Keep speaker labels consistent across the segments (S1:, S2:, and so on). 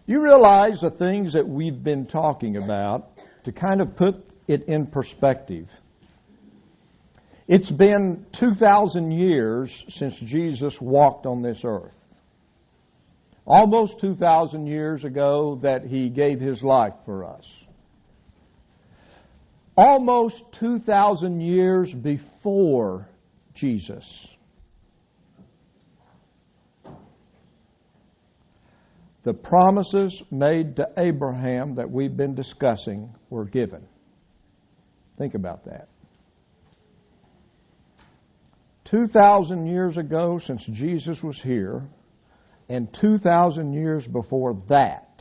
S1: You realize the things that we've been talking about, to kind of put it in perspective. It's been 2,000 years since Jesus walked on this earth. Almost 2,000 years ago that He gave His life for us. Almost 2,000 years before Jesus. The promises made to Abraham that we've been discussing were given. Think about that. 2,000 years ago since Jesus was here, and 2,000 years before that,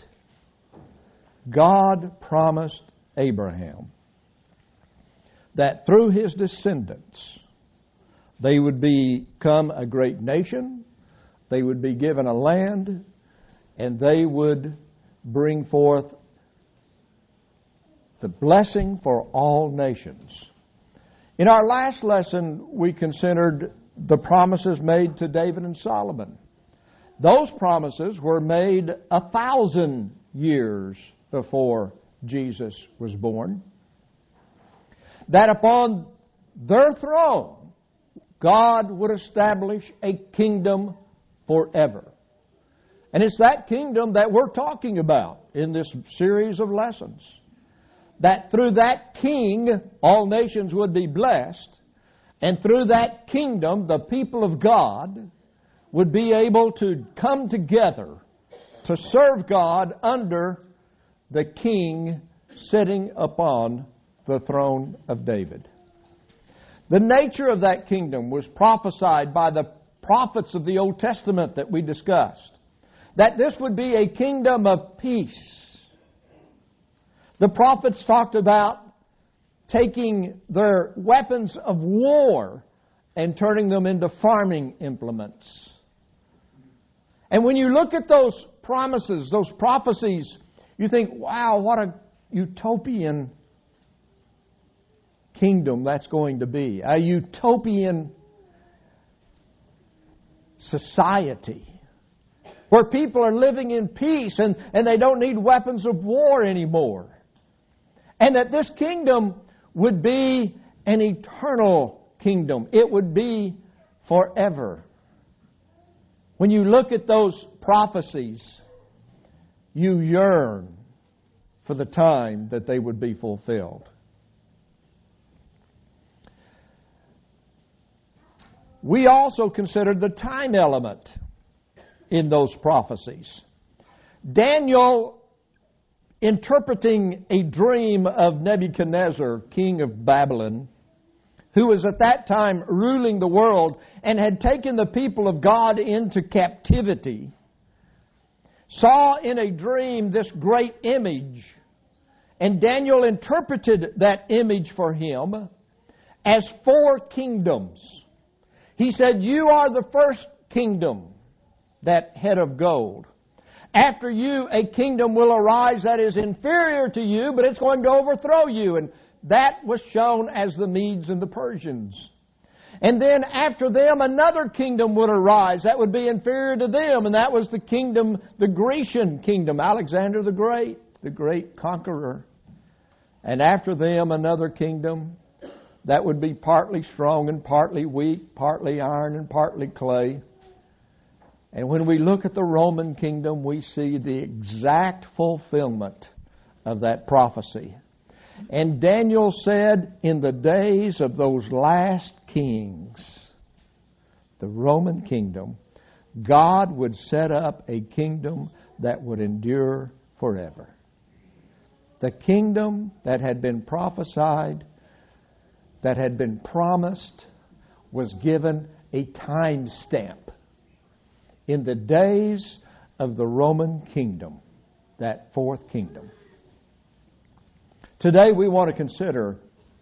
S1: God promised Abraham that through his descendants, they would become a great nation, they would be given a land, and they would bring forth the blessing for all nations. In our last lesson, we considered the promises made to David and Solomon. Those promises were made 1,000 years before Jesus was born. That upon their throne, God would establish a kingdom forever. And it's that kingdom that we're talking about in this series of lessons. That through that king, all nations would be blessed. And through that kingdom, the people of God would be able to come together to serve God under the king sitting upon the throne of David. The nature of that kingdom was prophesied by the prophets of the Old Testament that we discussed. That this would be a kingdom of peace. The prophets talked about taking their weapons of war and turning them into farming implements. And when you look at those promises, those prophecies, you think, wow, what a utopian kingdom that's going to be. A utopian society where people are living in peace and they don't need weapons of war anymore. And that this kingdom would be an eternal kingdom. It would be forever. When you look at those prophecies, you yearn for the time that they would be fulfilled. We also considered the time element in those prophecies. Daniel, interpreting a dream of Nebuchadnezzar, king of Babylon, who was at that time ruling the world and had taken the people of God into captivity, saw in a dream this great image. And Daniel interpreted that image for him as 4 kingdoms. He said, you are the first kingdom, that head of gold. After you, a kingdom will arise that is inferior to you, but it's going to overthrow you. And that was shown as the Medes and the Persians. And then after them, another kingdom would arise that would be inferior to them. And that was the kingdom, the Grecian kingdom, Alexander the great conqueror. And after them, another kingdom that would be partly strong and partly weak, partly iron and partly clay. And when we look at the Roman kingdom, we see the exact fulfillment of that prophecy. And Daniel said, in the days of those last kings, the Roman kingdom, God would set up a kingdom that would endure forever. The kingdom that had been prophesied, that had been promised, was given a time stamp. In the days of the Roman kingdom, that 4th kingdom. Today we want to consider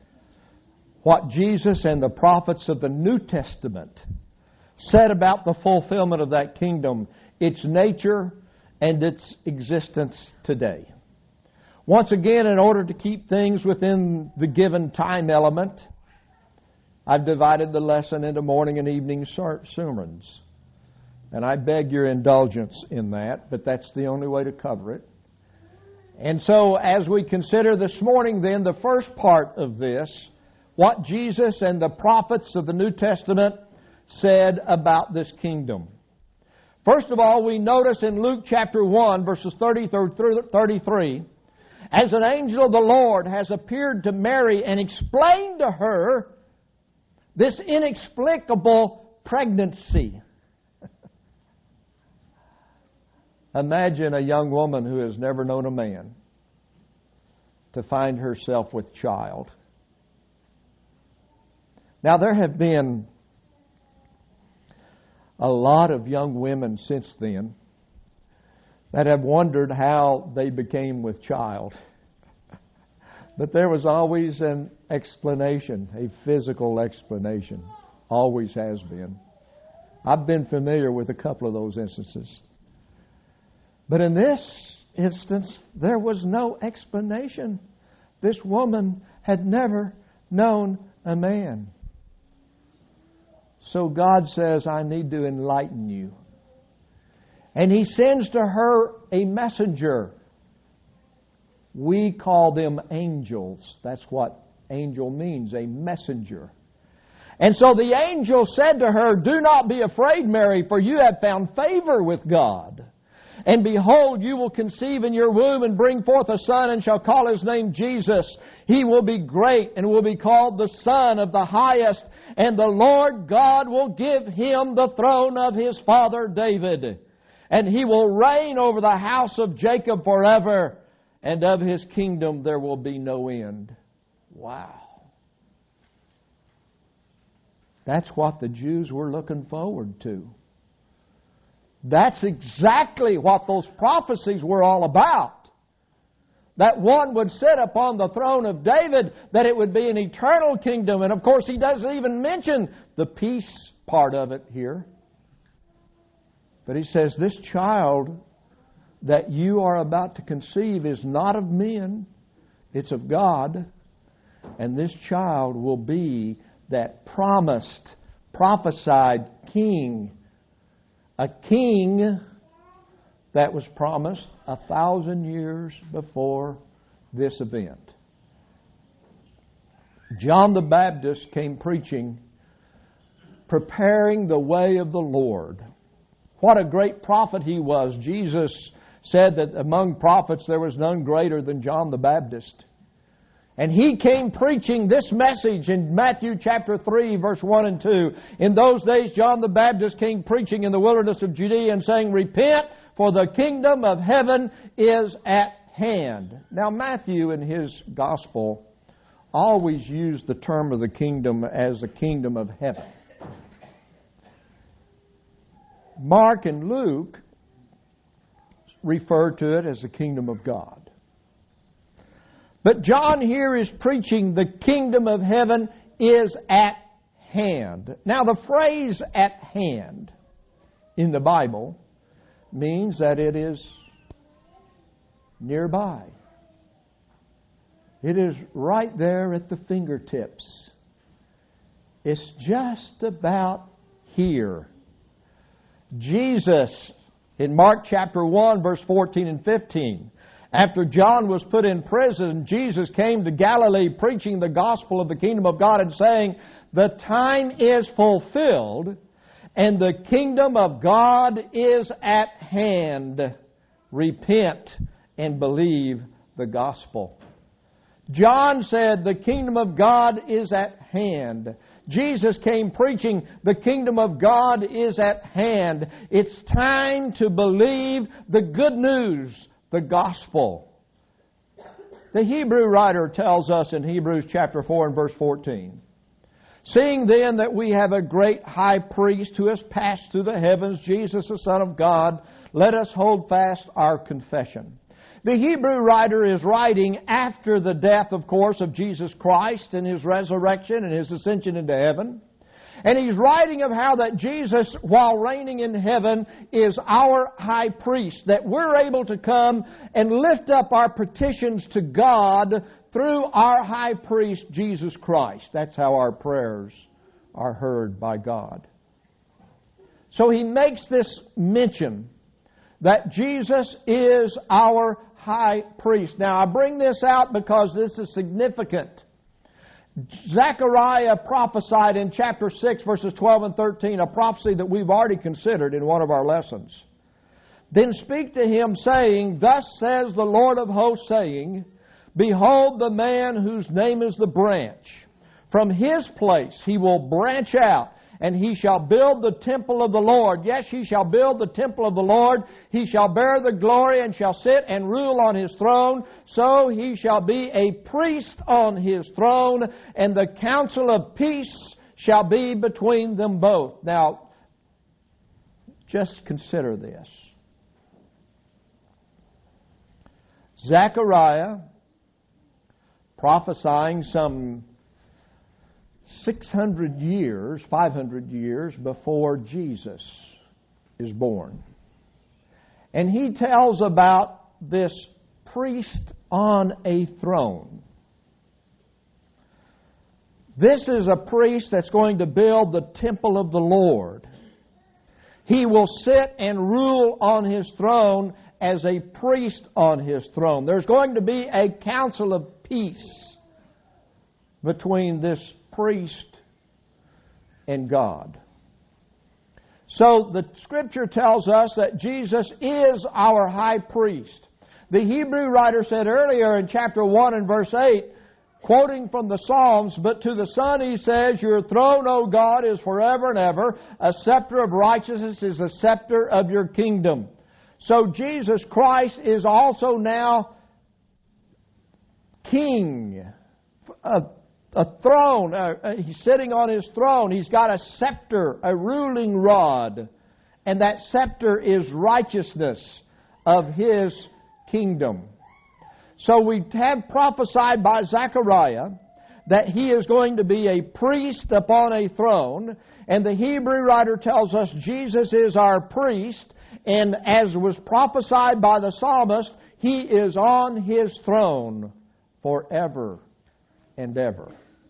S1: what Jesus and the prophets of the New Testament said about the fulfillment of that kingdom, its nature, and its existence today. Once again, in order to keep things within the given time element, I've divided the lesson into morning and evening sermons. And I beg your indulgence in that, but that's the only way to cover it. And so as we consider this morning then the first part of this, what Jesus and the prophets of the New Testament said about this kingdom. First of all, we notice in Luke chapter 1, verses 30 through 33, as an angel of the Lord has appeared to Mary and explained to her this inexplicable pregnancy. Imagine a young woman who has never known a man to find herself with child. Now, there have been a lot of young women since then that have wondered how they became with child. But there was always an explanation, a physical explanation. Always has been. I've been familiar with a couple of those instances. But in this instance, there was no explanation. This woman had never known a man. So God says, I need to enlighten you. And He sends to her a messenger. We call them angels. That's what angel means, a messenger. And so the angel said to her, do not be afraid, Mary, for you have found favor with God. And behold, you will conceive in your womb and bring forth a son and shall call his name Jesus. He will be great and will be called the Son of the Highest. And the Lord God will give him the throne of his father David. And he will reign over the house of Jacob forever. And of his kingdom there will be no end. Wow. That's what the Jews were looking forward to. That's exactly what those prophecies were all about. That one would sit upon the throne of David, that it would be an eternal kingdom. And of course, he doesn't even mention the peace part of it here. But he says, this child that you are about to conceive is not of men, it's of God. And this child will be that prophesied king. A king that was promised 1,000 years before this event. John the Baptist came preaching, preparing the way of the Lord. What a great prophet he was. Jesus said that among prophets there was none greater than John the Baptist. And he came preaching this message in Matthew chapter 3, verse 1 and 2. In those days, John the Baptist came preaching in the wilderness of Judea and saying, repent, for the kingdom of heaven is at hand. Now, Matthew in his gospel always used the term of the kingdom as the kingdom of heaven. Mark and Luke refer to it as the kingdom of God. But John here is preaching the kingdom of heaven is at hand. Now the phrase at hand in the Bible means that it is nearby. It is right there at the fingertips. It's just about here. Jesus, in Mark chapter 1, verse 14 and 15, after John was put in prison, Jesus came to Galilee preaching the gospel of the kingdom of God and saying, the time is fulfilled and the kingdom of God is at hand. Repent and believe the gospel. John said the kingdom of God is at hand. Jesus came preaching the kingdom of God is at hand. It's time to believe the good news, the gospel. The Hebrew writer tells us in Hebrews chapter 4 and verse 14, seeing then that we have a great high priest who has passed through the heavens, Jesus the Son of God, let us hold fast our confession. The Hebrew writer is writing after the death, of course, of Jesus Christ and His resurrection and His ascension into heaven. And he's writing of how that Jesus, while reigning in heaven, is our high priest, that we're able to come and lift up our petitions to God through our high priest, Jesus Christ. That's how our prayers are heard by God. So he makes this mention that Jesus is our high priest. Now, I bring this out because this is significant. Zechariah prophesied in chapter 6, verses 12 and 13, a prophecy that we've already considered in one of our lessons. Then speak to him, saying, Thus says the Lord of hosts, saying, Behold the man whose name is the branch. From his place he will branch out, and he shall build the temple of the Lord. Yes, he shall build the temple of the Lord. He shall bear the glory and shall sit and rule on his throne. So he shall be a priest on his throne, and the counsel of peace shall be between them both. Now, just consider this. Zechariah, prophesying some 600 years, 500 years before Jesus is born. And he tells about this priest on a throne. This is a priest that's going to build the temple of the Lord. He will sit and rule on his throne as a priest on his throne. There's going to be a council of peace between this priest and God. So the Scripture tells us that Jesus is our high priest. The Hebrew writer said earlier in chapter 1 and verse 8, quoting from the Psalms, But to the Son he says, Your throne, O God, is forever and ever. A scepter of righteousness is a scepter of your kingdom. So Jesus Christ is also now King. A throne. He's sitting on his throne. He's got a scepter, a ruling rod. And that scepter is righteousness of his kingdom. So we have prophesied by Zechariah that he is going to be a priest upon a throne. And the Hebrew writer tells us Jesus is our priest. And as was prophesied by the psalmist, he is on his throne forever and ever.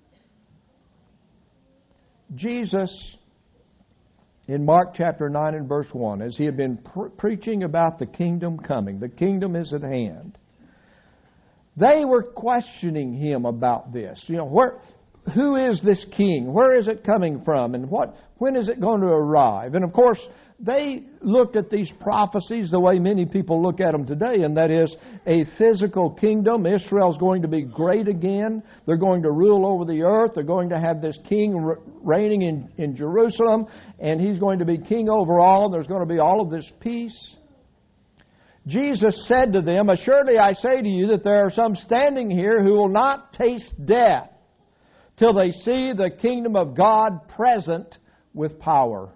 S1: Jesus, in Mark chapter 9 and verse 1, as he had been preaching about the kingdom coming, the kingdom is at hand, they were questioning him about this. Who is this king? Where is it coming from? And when is it going to arrive? And of course, they looked at these prophecies the way many people look at them today, and that is a physical kingdom. Israel's going to be great again. They're going to rule over the earth. They're going to have this king reigning in Jerusalem, and he's going to be king over all. There's going to be all of this peace. Jesus said to them, Assuredly I say to you that there are some standing here who will not taste death till they see the kingdom of God present with power.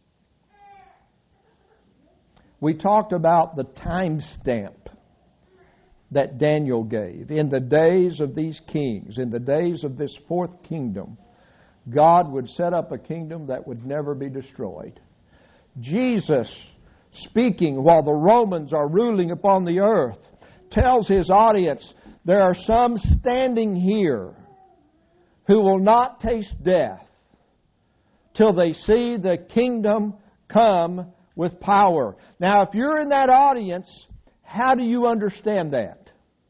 S1: We talked about the time stamp that Daniel gave. In the days of these kings, in the days of this fourth kingdom, God would set up a kingdom that would never be destroyed. Jesus, speaking while the Romans are ruling upon the earth, tells his audience, there are some standing here who will not taste death till they see the kingdom come with power. Now, if you're in that audience, how do you understand that?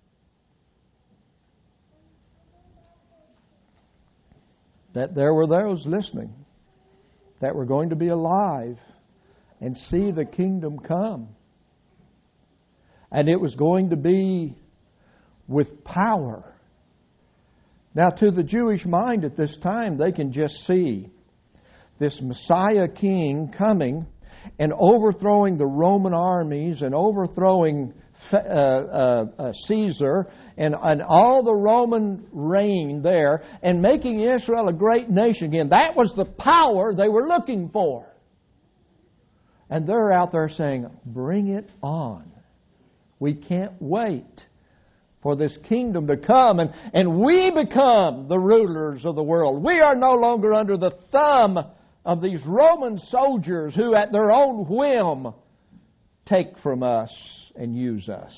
S1: That there were those listening that were going to be alive and see the kingdom come. And it was going to be with power. Now, to the Jewish mind at this time, they can just see this Messiah king coming and overthrowing the Roman armies and overthrowing Caesar and all the Roman reign there and making Israel a great nation again. That was the power they were looking for. And they're out there saying, bring it on. We can't wait for this kingdom to come and we become the rulers of the world. We are no longer under the thumb of these Roman soldiers who at their own whim take from us and use us.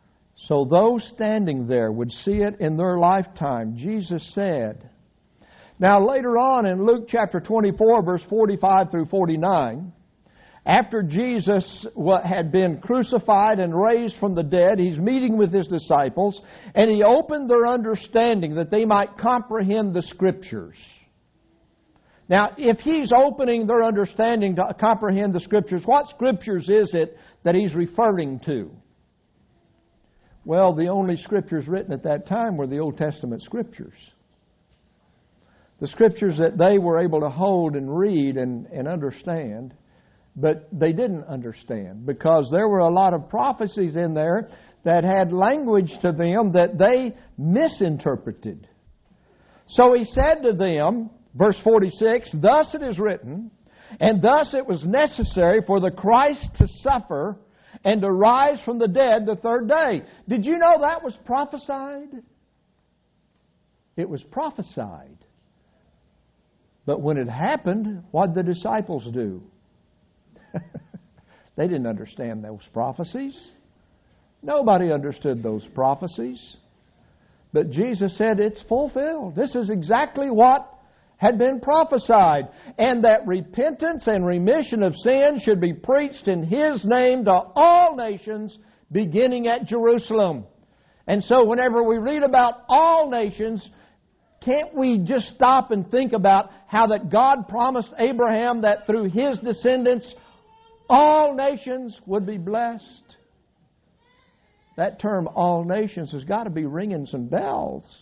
S1: So those standing there would see it in their lifetime. Jesus said, Now later on in Luke chapter 24, verse 45 through 49, after Jesus had been crucified and raised from the dead, He's meeting with His disciples, and He opened their understanding that they might comprehend the Scriptures. Now, if He's opening their understanding to comprehend the Scriptures, what Scriptures is it that He's referring to? Well, the only Scriptures written at that time were the Old Testament Scriptures. The Scriptures that they were able to hold and read and understand. But they didn't understand because there were a lot of prophecies in there that had language to them that they misinterpreted. So He said to them, verse 46, "Thus it is written, and thus it was necessary for the Christ to suffer and to rise from the dead the third day." Did you know that was prophesied? It was prophesied. But when it happened, what did the disciples do? They didn't understand those prophecies. Nobody understood those prophecies. But Jesus said it's fulfilled. This is exactly what had been prophesied. And that repentance and remission of sin should be preached in His name to all nations, beginning at Jerusalem. And so whenever we read about all nations, can't we just stop and think about how that God promised Abraham that through his descendants all nations would be blessed? That term, all nations, has got to be ringing some bells.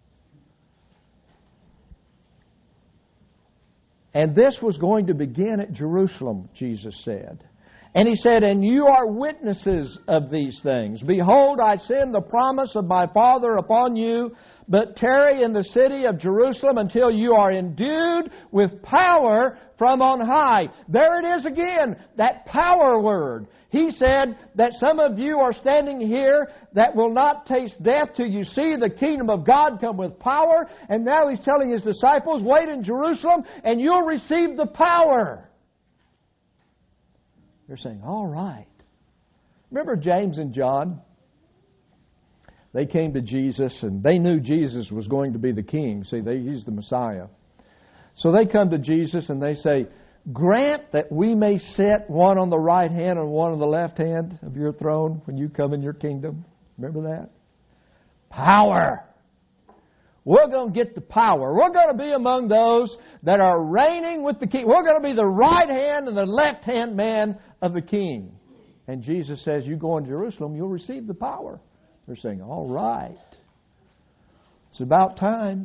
S1: And this was going to begin at Jerusalem, Jesus said. And He said, "And you are witnesses of these things. Behold, I send the promise of my Father upon you, but tarry in the city of Jerusalem until you are endued with power from on high." There it is again, that power word. He said that some of you are standing here that will not taste death till you see the kingdom of God come with power. And now He's telling His disciples, wait in Jerusalem and you'll receive the power. They're saying, all right. Remember James and John? They came to Jesus and they knew Jesus was going to be the king. See, He's the Messiah. So they come to Jesus and they say, "Grant that we may sit one on the right hand and one on the left hand of your throne when you come in your kingdom." Remember that? Power. We're going to get the power. We're going to be among those that are reigning with the king. We're going to be the right hand and the left hand man of the king. And Jesus says, you go into Jerusalem, you'll receive the power. They're saying, all right. It's about time.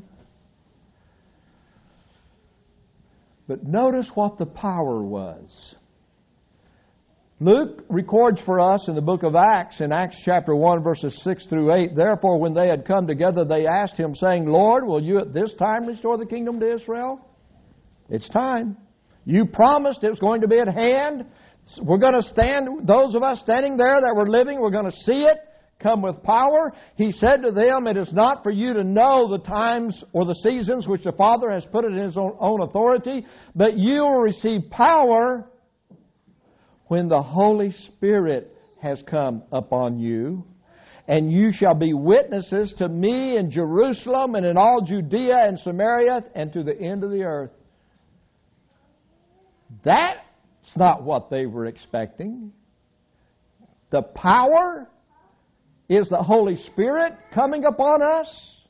S1: But notice what the power was. Luke records for us in the book of Acts, in Acts chapter 1, verses 6 through 8, "Therefore, when they had come together, they asked Him, saying, Lord, will you at this time restore the kingdom to Israel?" It's time. You promised it was going to be at hand. We're going to stand, those of us standing there that were living, we're going to see it come with power. He said to them, "It is not for you to know the times or the seasons which the Father has put in His own authority, but you will receive power when the Holy Spirit has come upon you, and you shall be witnesses to me in Jerusalem and in all Judea and Samaria and to the end of the earth." That's not what they were expecting. The power is the Holy Spirit coming upon us.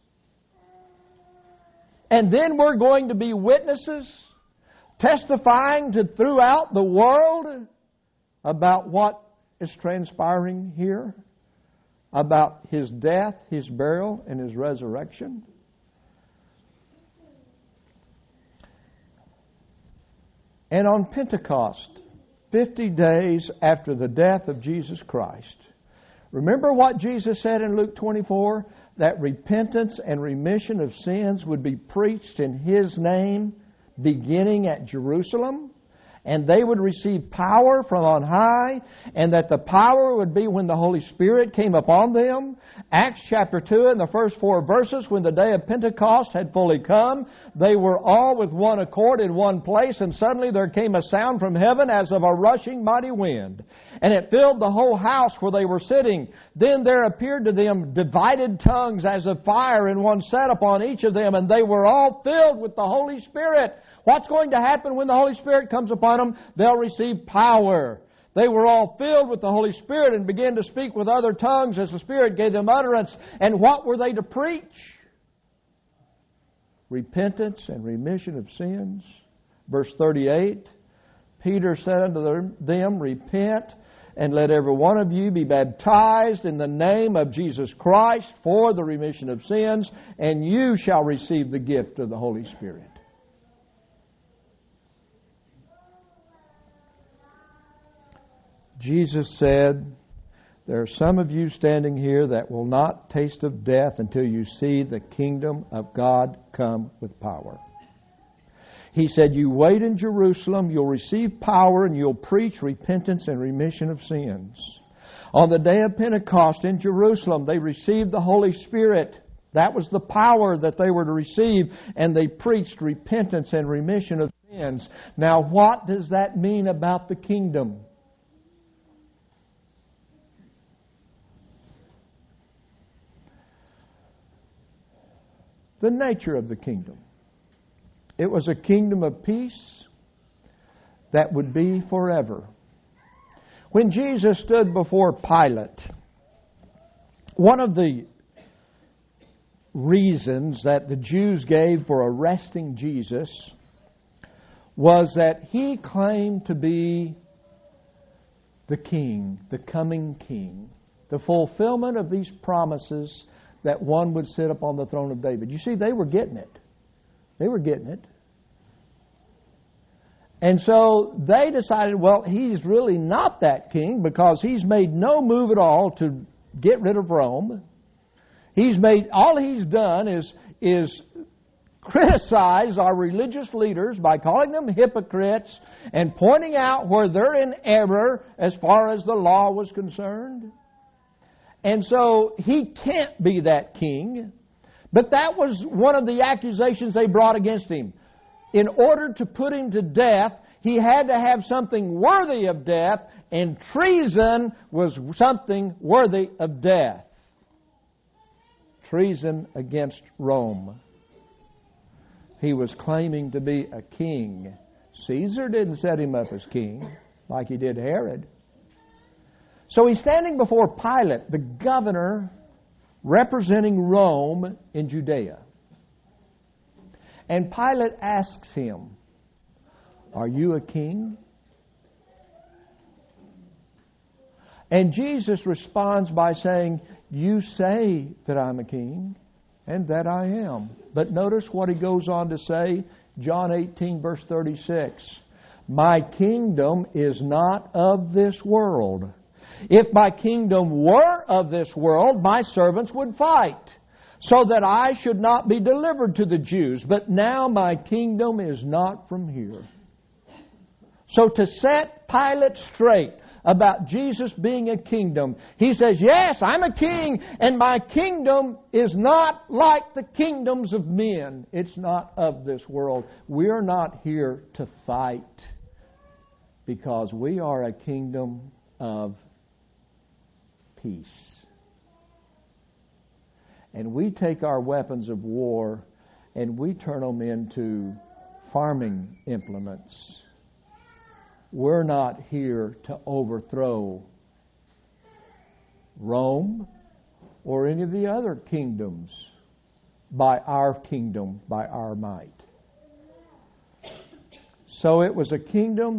S1: And then we're going to be witnesses, testifying to throughout the world about what is transpiring here, about His death, His burial, and His resurrection. And on Pentecost, 50 days after the death of Jesus Christ, remember what Jesus said in Luke 24? That repentance and remission of sins would be preached in His name, beginning at Jerusalem. and they would receive power from on high, and that the power would be when the Holy Spirit came upon them. Acts chapter 2, in the first 4 verses, when the day of Pentecost had fully come, they were all with one accord in one place, and suddenly there came a sound from heaven as of a rushing mighty wind, and it filled the whole house where they were sitting. Then there appeared to them divided tongues as of fire, and one sat upon each of them, and they were all filled with the Holy Spirit. What's going to happen when the Holy Spirit comes upon them? They'll receive power. They were all filled with the Holy Spirit and began to speak with other tongues as the Spirit gave them utterance. And what were they to preach? Repentance and remission of sins. Verse 38, Peter said unto them, Repent, and let every one of you be baptized in the name of Jesus Christ for the remission of sins, and you shall receive the gift of the Holy Spirit. Jesus said, there are some of you standing here that will not taste of death until you see the kingdom of God come with power. He said, you wait in Jerusalem, you'll receive power, and you'll preach repentance and remission of sins. On the day of Pentecost in Jerusalem, they received the Holy Spirit. That was the power that they were to receive, and they preached repentance and remission of sins. Now, what does that mean about the kingdom? The nature of the kingdom. It was a kingdom of peace that would be forever. When Jesus stood before Pilate, one of the reasons that the Jews gave for arresting Jesus was that he claimed to be the king, the coming king, the fulfillment of these promises that one would sit upon the throne of David. You see, they were getting it. They were getting it. And so they decided, well, he's really not that king because he's made no move at all to get rid of Rome. All he's done is criticize our religious leaders by calling them hypocrites and pointing out where they're in error as far as the law was concerned. And so he can't be that king. But that was one of the accusations they brought against him. In order to put him to death, he had to have something worthy of death, and treason was something worthy of death. Treason against Rome. He was claiming to be a king. Caesar didn't set him up as king like he did Herod. So he's standing before Pilate, the governor representing Rome in Judea. And Pilate asks him, are you a king? And Jesus responds by saying, you say that I'm a king, and that I am. But notice what he goes on to say, John 18, verse 36. My kingdom is not of this world. If my kingdom were of this world, my servants would fight, so that I should not be delivered to the Jews. But now my kingdom is not from here. So to set Pilate straight about Jesus being a kingdom, he says, yes, I'm a king, and my kingdom is not like the kingdoms of men. It's not of this world. We're not here to fight, because we are a kingdom of peace. And we take our weapons of war and we turn them into farming implements. We're not here to overthrow Rome or any of the other kingdoms by our kingdom, by our might. So it was a kingdom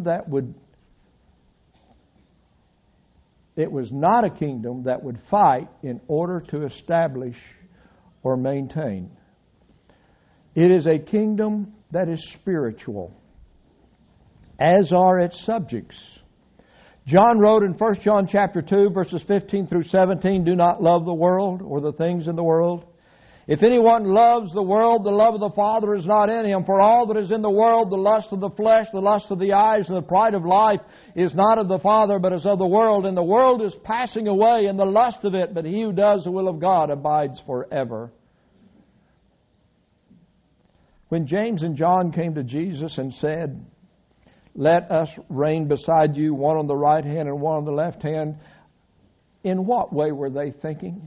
S1: it was not a kingdom that would fight in order to establish or maintain. It is a kingdom that is spiritual, as are its subjects. John wrote in 1 John chapter 2, verses 15 through 17, do not love the world or the things in the world. If anyone loves the world, the love of the Father is not in him. For all that is in the world, the lust of the flesh, the lust of the eyes, and the pride of life is not of the Father, but is of the world. And the world is passing away, and the lust of it, but he who does the will of God abides forever. When James and John came to Jesus and said, "Let us reign beside you, one on the right hand and one on the left hand," in what way were they thinking?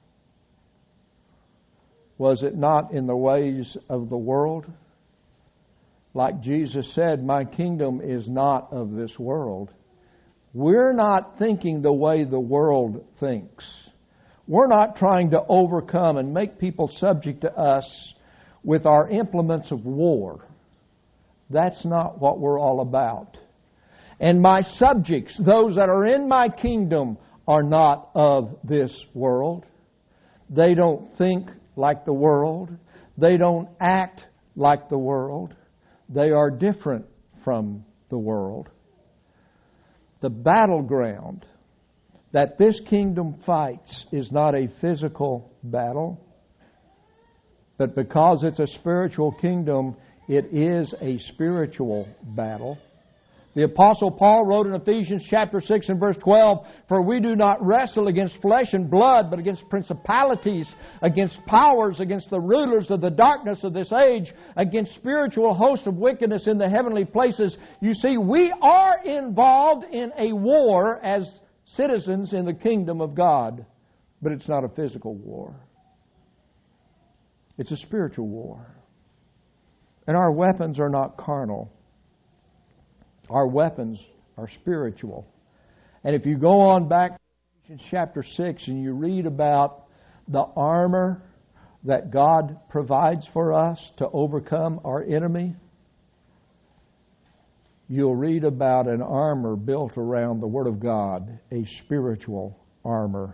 S1: Was it not in the ways of the world? Like Jesus said, "My kingdom is not of this world." We're not thinking the way the world thinks. We're not trying to overcome and make people subject to us with our implements of war. That's not what we're all about. And my subjects, those that are in my kingdom, are not of this world. They don't think like the world. They don't act like the world. They are different from the world. The battleground that this kingdom fights is not a physical battle, but because it's a spiritual kingdom, it is a spiritual battle. The Apostle Paul wrote in Ephesians chapter 6 and verse 12, "For we do not wrestle against flesh and blood, but against principalities, against powers, against the rulers of the darkness of this age, against spiritual hosts of wickedness in the heavenly places." You see, we are involved in a war as citizens in the kingdom of God, but it's not a physical war. It's a spiritual war. And our weapons are not carnal. Our weapons are spiritual. And if you go on back to Ephesians chapter 6 and you read about the armor that God provides for us to overcome our enemy, you'll read about an armor built around the Word of God, a spiritual armor.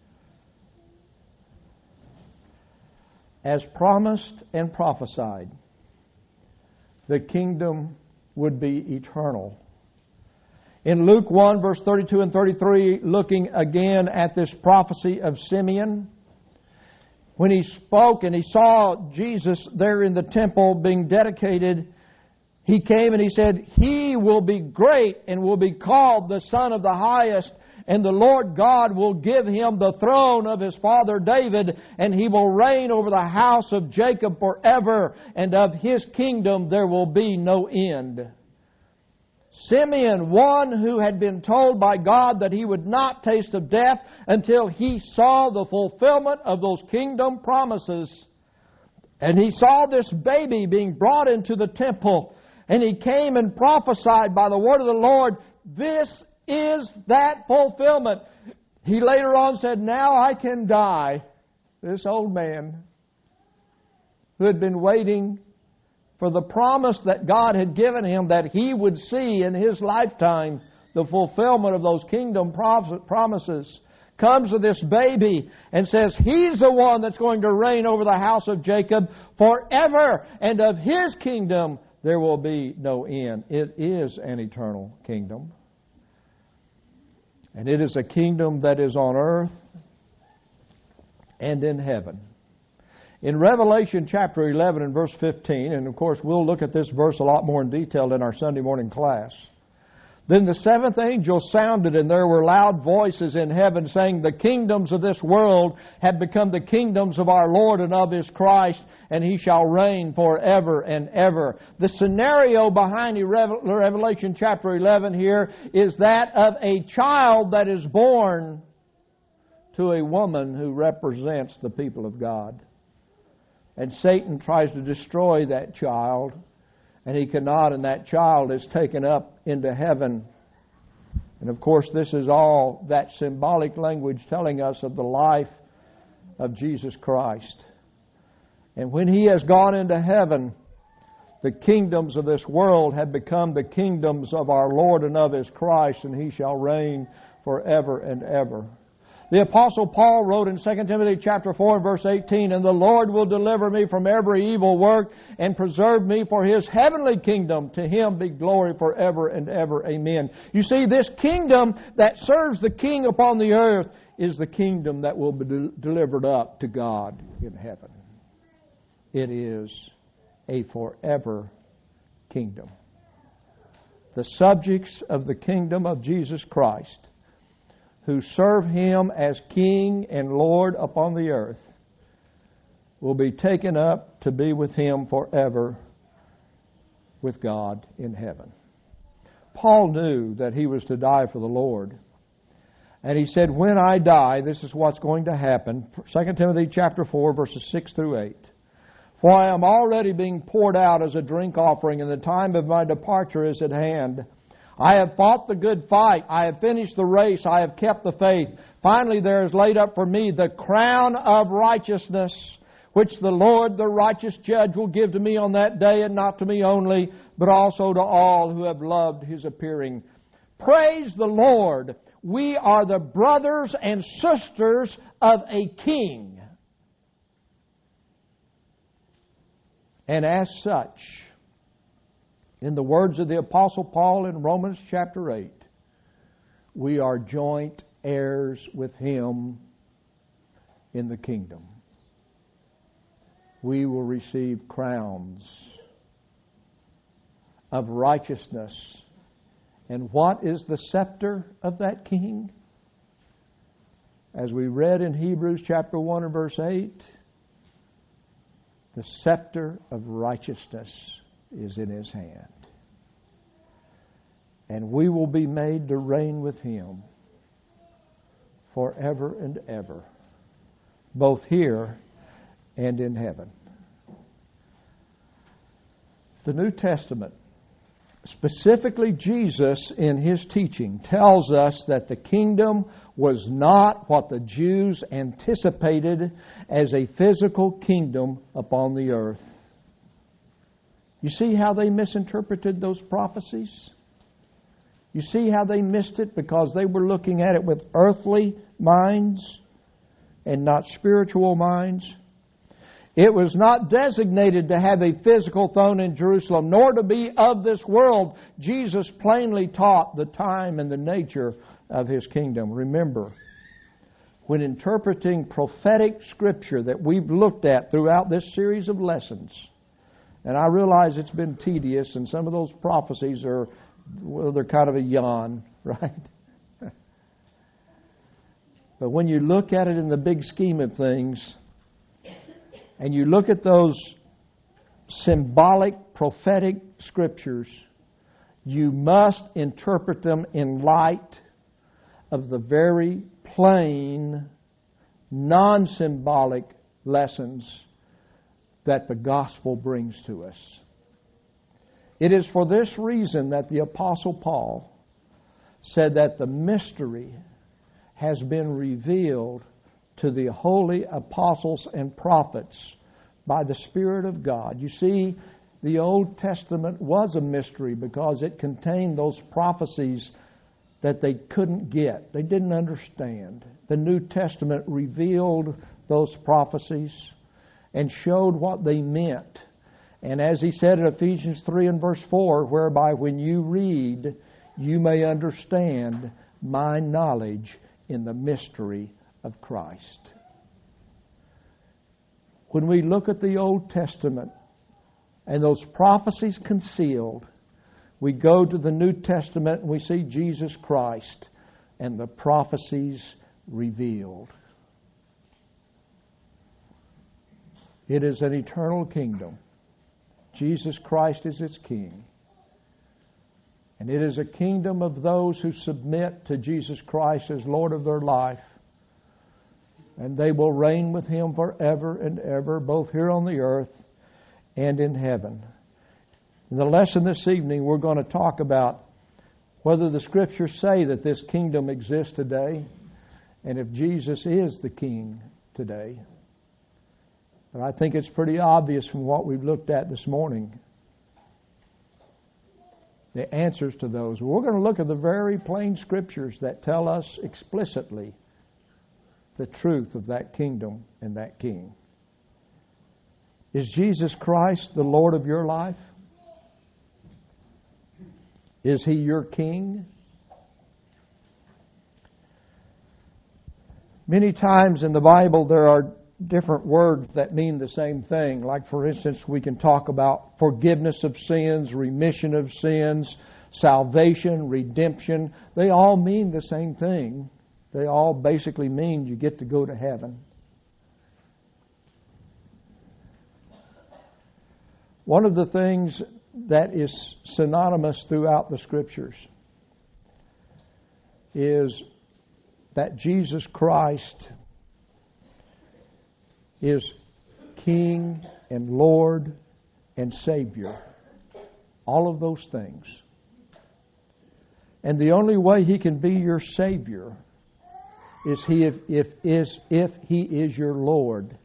S1: As promised and prophesied, the kingdom would be eternal. In Luke 1, verse 32 and 33, looking again at this prophecy of Simeon, when he spoke and he saw Jesus there in the temple being dedicated, he came and he said, "He will be great and will be called the Son of the Highest, and the Lord God will give him the throne of his father David, and he will reign over the house of Jacob forever, and of his kingdom there will be no end." Simeon, one who had been told by God that he would not taste of death until he saw the fulfillment of those kingdom promises. And he saw this baby being brought into the temple, and he came and prophesied by the word of the Lord, "This is that fulfillment." He later on said, "Now I can die." This old man who had been waiting for the promise that God had given him that he would see in his lifetime the fulfillment of those kingdom promises, comes to this baby and says, "He's the one that's going to reign over the house of Jacob forever, and of his kingdom there will be no end." It is an eternal kingdom. And it is a kingdom that is on earth and in heaven. In Revelation chapter 11 and verse 15, and of course we'll look at this verse a lot more in detail in our Sunday morning class. "Then the seventh angel sounded, and there were loud voices in heaven saying, 'The kingdoms of this world have become the kingdoms of our Lord and of His Christ, and He shall reign forever and ever.'" The scenario behind Revelation chapter 11 here is that of a child that is born to a woman who represents the people of God. And Satan tries to destroy that child, and he cannot, and that child is taken up into heaven. And of course, this is all that symbolic language telling us of the life of Jesus Christ. And when He has gone into heaven, the kingdoms of this world have become the kingdoms of our Lord and of His Christ, and He shall reign forever and ever. The Apostle Paul wrote in 2 Timothy chapter 4 and verse 18, "And the Lord will deliver me from every evil work and preserve me for His heavenly kingdom. To Him be glory forever and ever. Amen." You see, this kingdom that serves the King upon the earth is the kingdom that will be delivered up to God in heaven. it is a forever kingdom. The subjects of the kingdom of Jesus Christ, who serve Him as King and Lord upon the earth, will be taken up to be with Him forever with God in heaven. Paul knew that he was to die for the Lord. And he said, when I die, this is what's going to happen. 2 Timothy chapter 4, verses 6 through 8. For I am already being poured out as a drink offering, and the time of my departure is at hand. I have fought the good fight. I have finished the race. I have kept the faith. Finally, there is laid up for me the crown of righteousness, which the Lord, the righteous judge, will give to me on that day, and not to me only, but also to all who have loved His appearing. Praise the Lord. We are the brothers and sisters of a king. And as such, in the words of the Apostle Paul in Romans chapter 8, we are joint heirs with Him in the kingdom. We will receive crowns of righteousness. And what is the scepter of that king? As we read in Hebrews chapter 1 and verse 8, the scepter of righteousness is in His hand. And we will be made to reign with Him forever and ever, both here and in heaven. The New Testament, specifically Jesus in His teaching, tells us that the kingdom was not what the Jews anticipated as a physical kingdom upon the earth. You see how they misinterpreted those prophecies? You see how they missed it because they were looking at it with earthly minds and not spiritual minds. It was not designated to have a physical throne in Jerusalem, nor to be of this world. Jesus plainly taught the time and the nature of His kingdom. Remember, when interpreting prophetic scripture that we've looked at throughout this series of lessons, and I realize it's been tedious, and some of those prophecies are, well, they're kind of a yawn, right? But when you look at it in the big scheme of things, and you look at those symbolic, prophetic scriptures, you must interpret them in light of the very plain, non-symbolic lessons that the gospel brings to us. It is for this reason that the Apostle Paul said that the mystery has been revealed to the holy apostles and prophets by the Spirit of God. You see, the Old Testament was a mystery because it contained those prophecies that they couldn't get. They didn't understand. The New Testament revealed those prophecies and showed what they meant. And as he said in Ephesians 3 and verse 4, whereby when you read, you may understand my knowledge in the mystery of Christ. When we look at the Old Testament and those prophecies concealed, we go to the New Testament and we see Jesus Christ and the prophecies revealed. It is an eternal kingdom. Jesus Christ is its King. And it is a kingdom of those who submit to Jesus Christ as Lord of their life. And they will reign with Him forever and ever, both here on the earth and in heaven. In the lesson this evening, we're going to talk about whether the Scriptures say that this kingdom exists today, and if Jesus is the King today. But I think it's pretty obvious from what we've looked at this morning, the answers to those. We're going to look at the very plain Scriptures that tell us explicitly the truth of that kingdom and that King. Is Jesus Christ the Lord of your life? Is He your King? Many times in the Bible there are different words that mean the same thing. Like, for instance, we can talk about forgiveness of sins, remission of sins, salvation, redemption. They all mean the same thing. They all basically mean you get to go to heaven. One of the things that is synonymous throughout the Scriptures is that Jesus Christ is King and Lord and Savior. All of those things. And the only way He can be your Savior is if He is your Lord.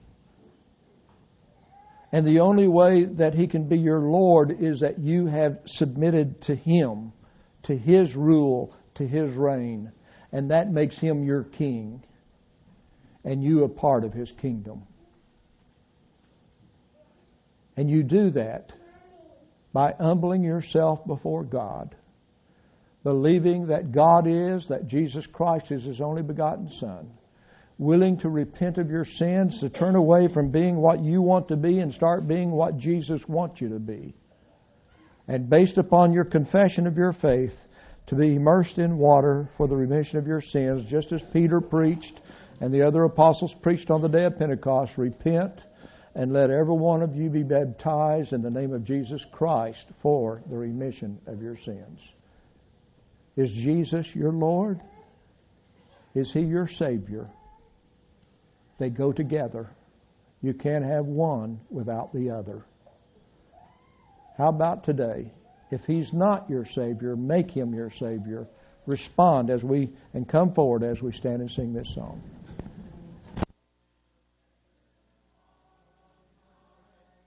S1: And the only way that He can be your Lord is that you have submitted to Him, to His rule, to His reign. And that makes Him your King. And you a part of His kingdom. And you do that by humbling yourself before God, believing that God is, that Jesus Christ is His only begotten Son, willing to repent of your sins, to turn away from being what you want to be and start being what Jesus wants you to be. And based upon your confession of your faith, to be immersed in water for the remission of your sins, just as Peter preached and the other apostles preached on the day of Pentecost. Repent and let every one of you be baptized in the name of Jesus Christ for the remission of your sins. Is Jesus your Lord? Is He your Savior? They go together. You can't have one without the other. How about today? If He's not your Savior, make Him your Savior. Respond and come forward as we stand and sing this song.